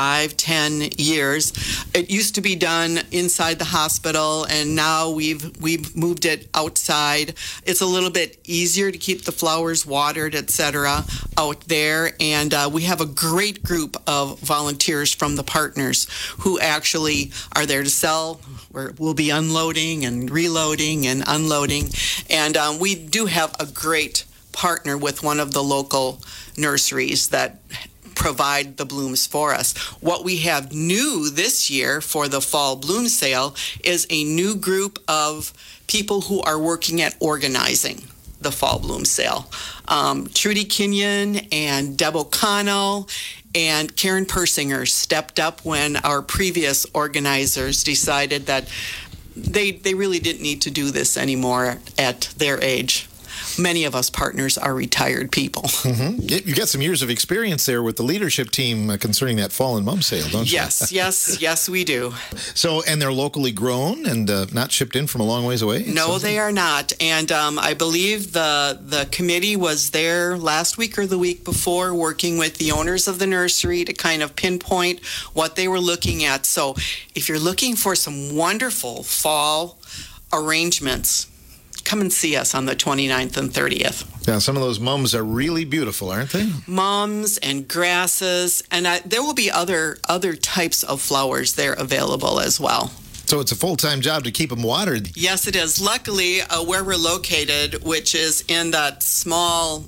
Speaker 9: 5-10 years. It used to be done inside the hospital, and now we've moved it outside. It's a little bit easier to keep the flowers watered, etc., out there. And we have a great group of volunteers from the Partners who actually are there to sell. We'll be unloading and reloading and unloading. And we do have a great partner with one of the local nurseries that provide the blooms for us. What we have new this year for the Fall Bloom Sale is a new group of people who are working at organizing the Fall Bloom Sale. Trudy Kenyon and Deb O'Connell and Karen Persinger stepped up when our previous organizers decided that they really didn't need to do this anymore at their age. Many of us partners are retired people.
Speaker 2: Mm-hmm. You've got some years of experience there with the leadership team concerning that fall and mum sale, don't you?
Speaker 9: Yes, we do.
Speaker 2: So, and they're locally grown and not shipped in from a long ways away?
Speaker 9: No, they are not. And I believe the committee was there last week or the week before working with the owners of the nursery to kind of pinpoint what they were looking at. So if you're looking for some wonderful fall arrangements, come and see us on the 29th and 30th.
Speaker 2: Yeah, some of those mums are really beautiful, aren't they?
Speaker 9: Mums and grasses, and there will be other types of flowers there available as well.
Speaker 2: So it's a full-time job to keep them watered.
Speaker 9: Yes, it is. Luckily, where we're located, which is in that small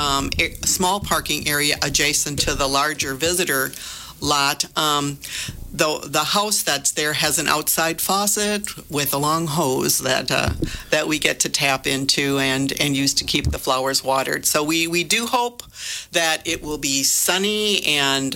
Speaker 9: parking area adjacent to the larger visitor lot, the house that's there has an outside faucet with a long hose that we get to tap into and use to keep the flowers watered. So we do hope that it will be sunny and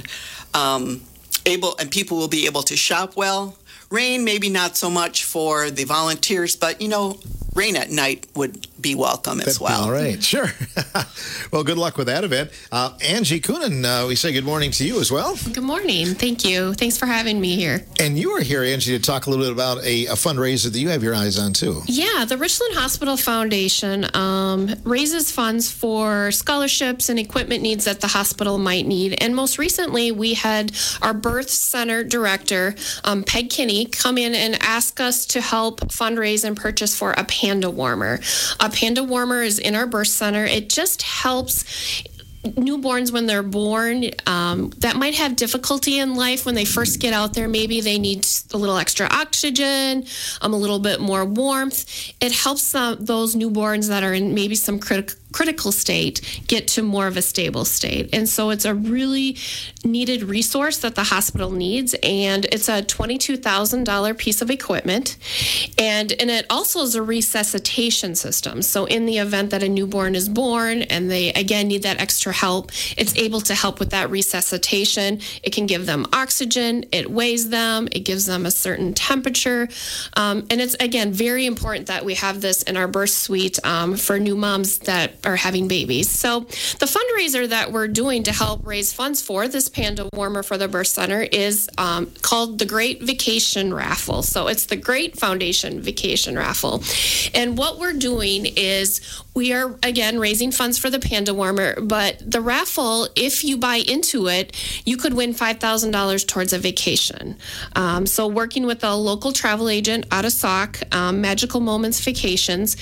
Speaker 9: people will be able to shop well. Rain, maybe not so much for the volunteers, but rain at night would be welcome as well.
Speaker 2: All right, sure. Well, good luck with that event. Angie Coonan, we say good morning to you as well.
Speaker 15: Good morning. Thank you. Thanks for having me here.
Speaker 2: And you are here, Angie, to talk a little bit about a fundraiser that you have your eyes on, too.
Speaker 15: Yeah, the Richland Hospital Foundation raises funds for scholarships and equipment needs that the hospital might need. And most recently, we had our birth center director, Peg Kinney, come in and ask us to help fundraise and purchase for a panda warmer. A panda warmer is in our birth center. It just helps newborns when they're born that might have difficulty in life when they first get out there. Maybe they need a little extra oxygen, a little bit more warmth. It helps those newborns that are in maybe some critical state get to more of a stable state. And so it's a really needed resource that the hospital needs, and it's a $22,000 piece of equipment. And it also is a resuscitation system. So in the event that a newborn is born and they again need that extra help, it's able to help with that resuscitation. It can give them oxygen, it weighs them, it gives them a certain temperature. And it's again very important that we have this in our birth suite for new moms that are having babies. So the fundraiser that we're doing to help raise funds for this panda warmer for the birth center is called the Great Vacation Raffle. So it's the Great Foundation Vacation Raffle. And what we're doing is we are, again, raising funds for the panda warmer, but the raffle, if you buy into it, you could win $5,000 towards a vacation. So working with a local travel agent out of Sauk, Magical Moments Vacations,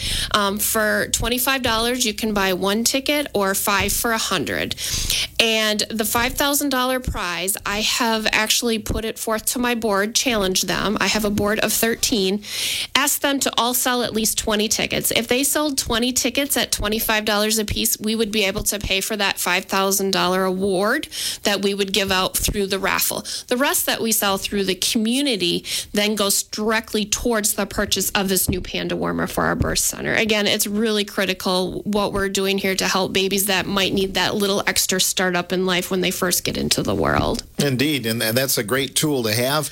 Speaker 15: for $25, you can buy one ticket or 5 for $100. And the $5,000 prize, I have actually put it forth to my board, challenged them. I have a board of 13, asked them to all sell at least 20 tickets. If they sold 20 tickets at $25 a piece, we would be able to pay for that $5,000 award that we would give out through the raffle. The rest that we sell through the community then goes directly towards the purchase of this new panda warmer for our birth center. Again, it's really critical what we're doing here to help babies that might need that little extra startup in life when they first get into the world.
Speaker 2: Indeed, and that's a great tool to have.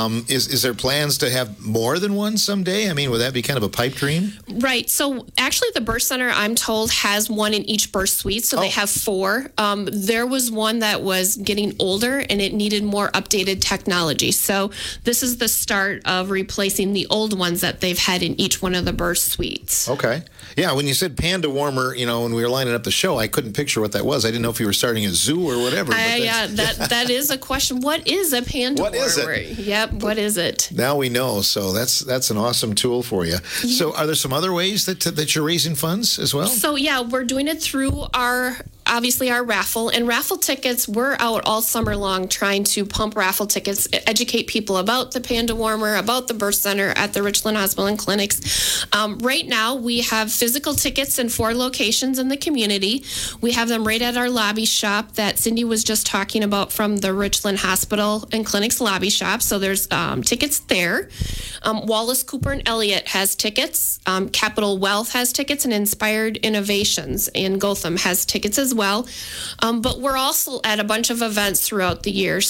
Speaker 2: Is there plans to have more than one someday? I mean, would that be kind of a pipe dream?
Speaker 15: Right. So actually the birth center, I'm told, has one in each birth suite. So they have 4. There was one that was getting older and it needed more updated technology. So this is the start of replacing the old ones that they've had in each one of the birth suites.
Speaker 2: Okay. Yeah, when you said panda warmer, when we were lining up the show, I couldn't picture what that was. I didn't know if you were starting a zoo or whatever.
Speaker 15: Yeah, that is a question. What is a panda warmer? What is it? Yep, what is it?
Speaker 2: Now we know. So that's an awesome tool for you. Yeah. So are there some other ways that you're raising funds as well?
Speaker 15: So yeah, we're doing it through our raffle, and raffle tickets. We're out all summer long trying to pump raffle tickets, educate people about the panda warmer, about the birth center at the Richland Hospital and Clinics. Right now, we have physical tickets in 4 locations in the community. We have them right at our lobby shop that Cindy was just talking about from the Richland Hospital and Clinics lobby shop. So there's tickets there. Wallace, Cooper, and Elliott has tickets. Capital Wealth has tickets, and Inspired Innovations in Gotham has tickets as well. But we're also at a bunch of events throughout the year,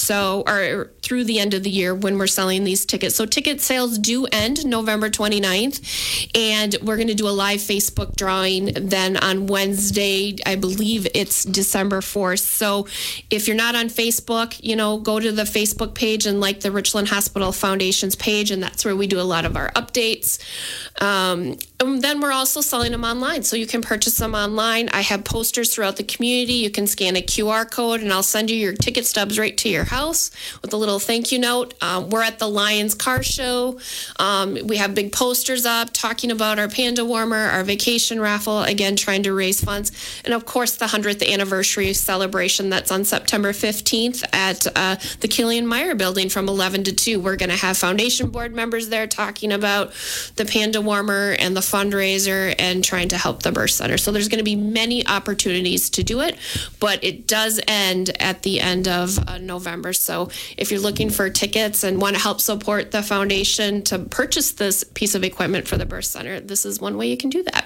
Speaker 15: or through the end of the year when we're selling these tickets. So ticket sales do end November 29th, and we're going to do a live Facebook drawing then on Wednesday. I believe it's December 4th. So if you're not on Facebook, go to the Facebook page and like the Richland Hospital Foundation's page, and that's where we do a lot of our updates. And then we're also selling them online, so you can purchase them online. I have posters throughout the community. You can scan a QR code, and I'll send you your ticket stubs right to your house with a little thank you note. We're at the Lions Car Show. We have big posters up talking about our Panda Warmer, our vacation raffle, again, trying to raise funds. And, of course, the 100th anniversary celebration that's on September 15th at the Killian Meyer building from 11 to 2. We're going to have foundation board members there talking about the Panda Warmer and the fundraiser and trying to help the birth center. So there's going to be many opportunities to do it, but it does end at the end of November. So if you're looking for tickets and want to help support the foundation to purchase this piece of equipment for the birth center, this is one way you can do that.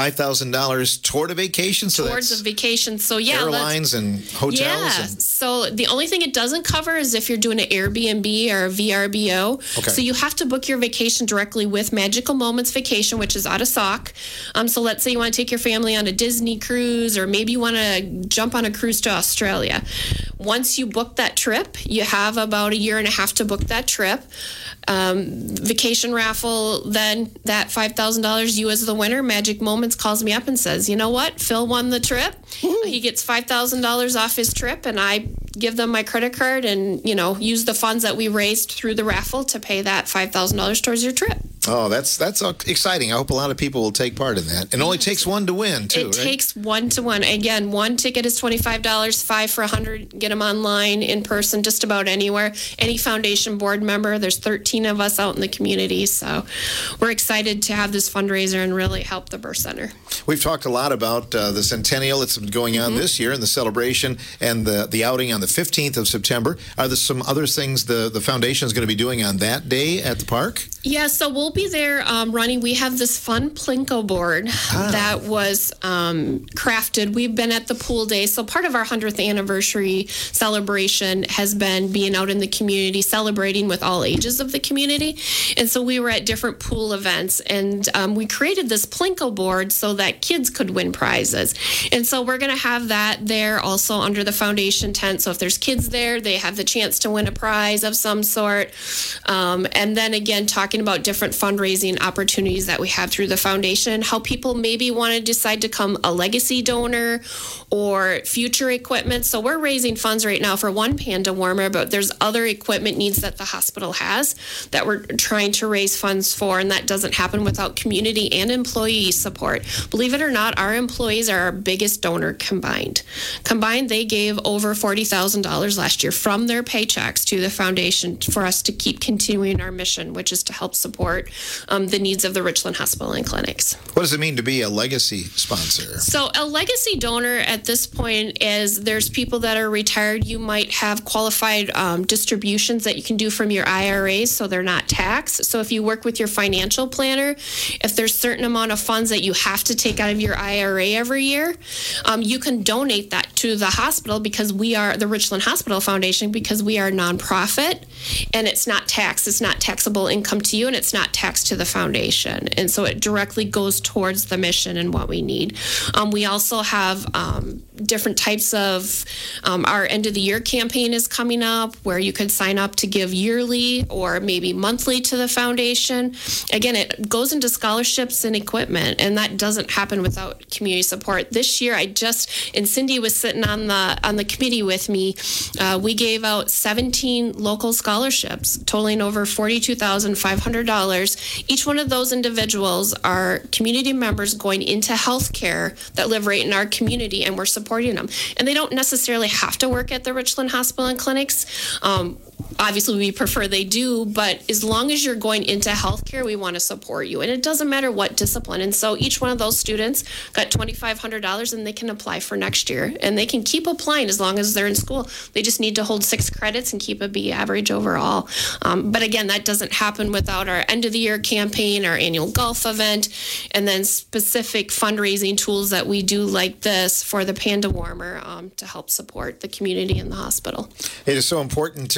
Speaker 2: $5,000 toward a vacation? So
Speaker 15: towards a vacation. So yeah,
Speaker 2: airlines and hotels?
Speaker 15: Yeah. So the only thing it doesn't cover is if you're doing an Airbnb or a VRBO.
Speaker 2: Okay.
Speaker 15: So you have to book your vacation directly with Magical Moments Vacation, which is out of Sauk. So let's say you want to take your family on a Disney cruise, or maybe you want to jump on a cruise to Australia. Once you book that trip, you have about 1.5 years to book that trip. Vacation raffle, then that $5,000, you as the winner, Magic Moments calls me up and says, you know what, Phil won the trip. He gets $5,000 off his trip, and I give them my credit card and, use the funds that we raised through the raffle to pay that $5,000 towards your trip.
Speaker 2: Oh, that's exciting. I hope a lot of people will take part in that. It only takes one to win, too,
Speaker 15: It takes one to win. Again, one ticket is $25, 5 for $100. Get them online, in person, just about anywhere. Any foundation board member. There's 13 of us out in the community, so we're excited to have this fundraiser and really help the birth center.
Speaker 2: We've talked a lot about the centennial that's been going on this year, and the celebration and the outing on the 15th of September. Are there some other things the foundation is going to be doing on that day at the park?
Speaker 15: Yeah, so we'll be there running. We have this fun Plinko board that was crafted. We've been at the pool day. So part of our 100th anniversary celebration has been being out in the community, celebrating with all ages of the community. And so we were at different pool events, and we created this Plinko board so that kids could win prizes. And so we're going to have that there also under the foundation tent. So if there's kids there, they have the chance to win a prize of some sort. And then again, talking about different fundraising opportunities that we have through the foundation, how people maybe want to decide to become a legacy donor or future equipment. So we're raising funds right now for one Panda Warmer, but there's other equipment needs that the hospital has that we're trying to raise funds for, and that doesn't happen without community and employee support. Believe it or not, our employees are our biggest donor combined. Combined, they gave over $40,000 last year from their paychecks to the foundation for us to keep continuing our mission, which is to help support the needs of the Richland Hospital and Clinics.
Speaker 2: What does it mean to be a legacy sponsor?
Speaker 15: So a legacy donor at this point is there's people that are retired. You might have qualified distributions that you can do from your IRAs, so they're not taxed. So if you work with your financial planner, if there's a certain amount of funds that you have to take out of your IRA every year, you can donate that to the hospital, because we are the Richland Hospital Foundation, because we are a nonprofit, and it's not taxed. It's not taxable income to you, and it's not taxed to the foundation. And so it directly goes towards the mission and what we need. We also have different types of our end of the year campaign is coming up, where you could sign up to give yearly or maybe monthly to the foundation. Again, it goes into scholarships and equipment, and that doesn't happen without community support. This year, and Cindy was sitting on the committee with me, we gave out 17 local scholarships totaling over $42,500. Each one of those individuals are community members going into healthcare that live right in our community, and we're supporting them. And they don't necessarily have to work at the Richland Hospital and Clinics. Obviously, we prefer they do, but as long as you're going into healthcare, we want to support you. And it doesn't matter what discipline. And so each one of those students got $2,500, and they can apply for next year. And they can keep applying as long as they're in school. They just need to hold 6 credits and keep a B average overall. But again, that doesn't happen without our end of the year campaign, our annual golf event, and then specific fundraising tools that we do like this for the Panda Warmer to help support the community and the hospital.
Speaker 2: It is so important to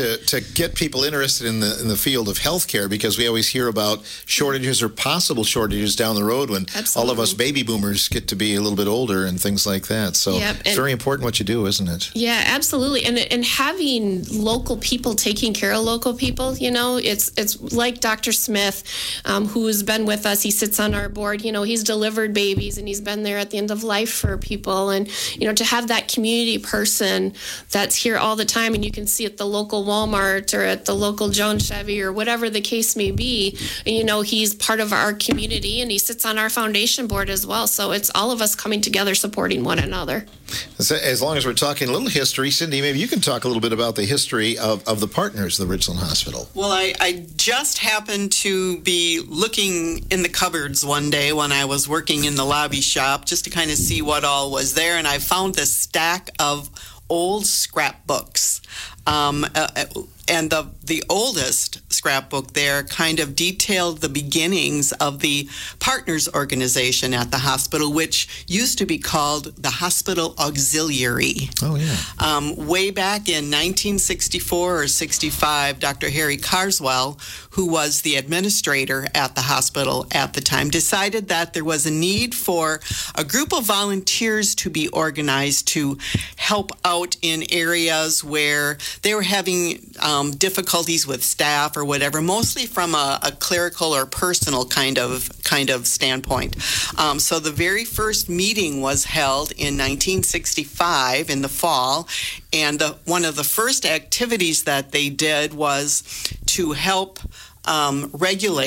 Speaker 2: get people interested in the field of healthcare, because we always hear about shortages or possible shortages down the road when all of us baby boomers get to be a little bit older and things like that. So it's very important what you do, isn't it?
Speaker 15: Yeah, absolutely. And having local people taking care of local people, it's like Dr. Smith, who's been with us. He sits on our board. He's delivered babies and he's been there at the end of life for people. And, to have that community person that's here all the time, and you can see at the local Walmart or at the local Jones Chevy or whatever the case may be, he's part of our community and he sits on our foundation board as well. So it's all of us coming together supporting one another.
Speaker 2: As long as we're talking a little history, Cindy, maybe you can talk a little bit about the history of the partners of the Richland Hospital.
Speaker 9: Well, I just happened to be looking in the cupboards one day when I was working in the lobby shop just to kind of see what all was there, and I found this stack of old scrapbooks. And the oldest scrapbook there kind of detailed the beginnings of the Partners Organization at the hospital, which used to be called the Hospital Auxiliary.
Speaker 2: Oh, yeah.
Speaker 9: Way back in 1964 or 65, Dr. Harry Carswell, who was the administrator at the hospital at the time, decided that there was a need for a group of volunteers to be organized to help out in areas where they were having difficulties with staff or whatever, mostly from a clerical or personal kind of standpoint. So the very first meeting was held in 1965 in the fall, and one of the first activities that they did was to help regulate